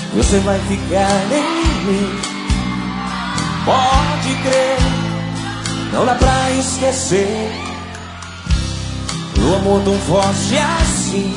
Você vai ficar em mim, pode crer, não dá pra esquecer o amor tão forte assim.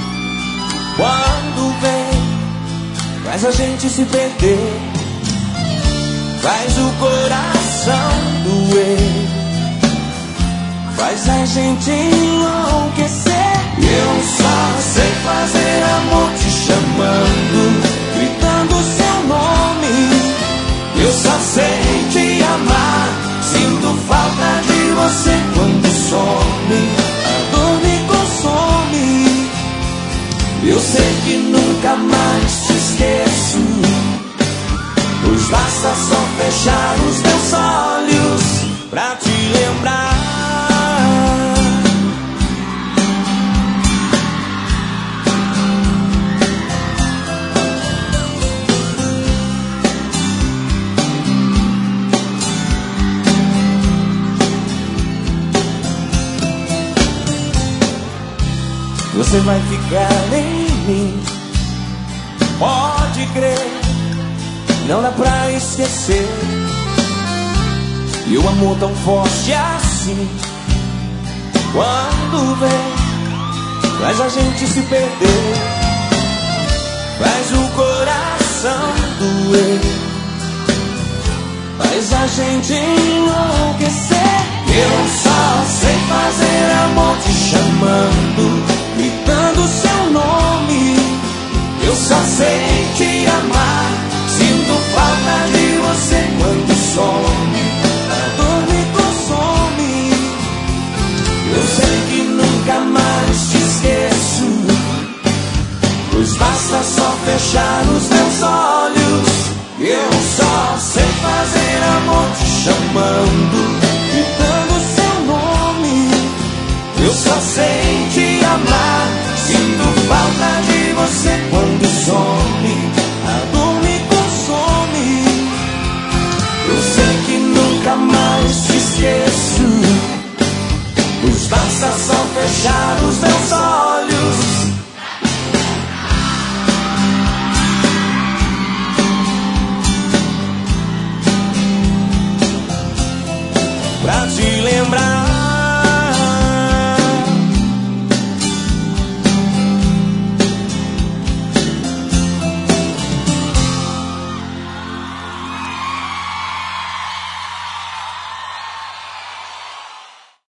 Quando vem, faz a gente se perder, faz o coração doer, faz a gente enlouquecer. Eu só sei fazer amor te chamando, gritando seu nome. Eu só sei te amar, sinto falta de você quando some, a dor me consome. Eu sei que nunca mais te esqueço, pois basta só fechar os meus olhos pra te lembrar. Você vai ficar em mim, pode crer, não dá pra esquecer. E o amor tão forte assim, quando vem, faz a gente se perder, faz o coração doer, faz a gente enlouquecer. Eu só sei fazer amor te chamando, gritando seu nome. Eu só sei te amar, sinto falta de você quando some, a dor me consome. Eu sei que nunca mais te esqueço, pois basta só fechar os meus olhos. Eu só sei fazer amor te chamando, gritando seu nome. Eu só sei te amar, sinto falta de você quando some, a dor me consome. Eu sei que nunca mais te esqueço, pois basta só fechar os meus olhos.